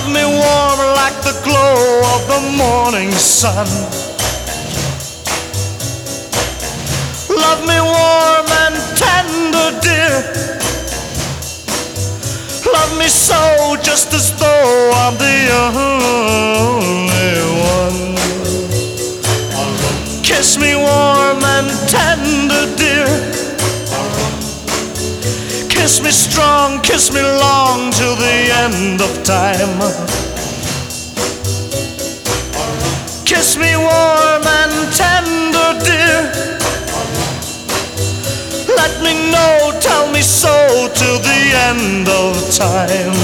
Love me warm like the glow of the morning sun. Love me warm and tender, dear. Love me so, just as though I'm the only one. Kiss me warm and tender, dear. Kiss me strong, kiss me long, till the end of time. Kiss me warm and tender, dear. Let me know, tell me so, till the end of time.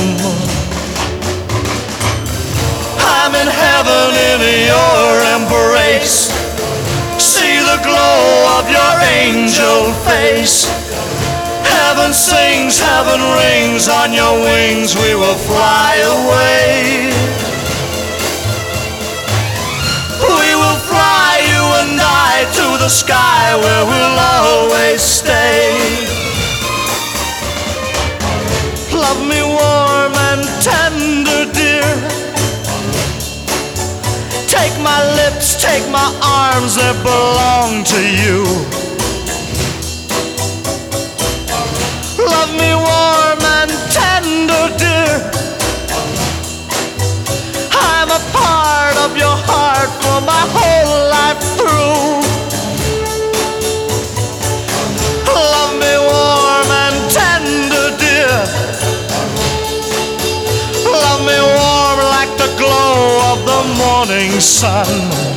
I'm in heaven in your embrace. See the glow of your angel face. Heaven sings, heaven rings, on your wings we will fly away. We will fly, you and I, to the sky where we'll always stay. Love me warm and tender, dear. Take my lips, take my arms, they belong to you. Love me warm and tender, dear. I'm a part of your heart for my whole life through. Love me warm and tender, dear. Love me warm like the glow of the morning sun.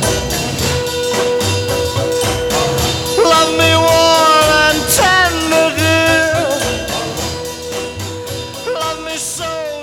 Love me warm and tender, dear. Love me so.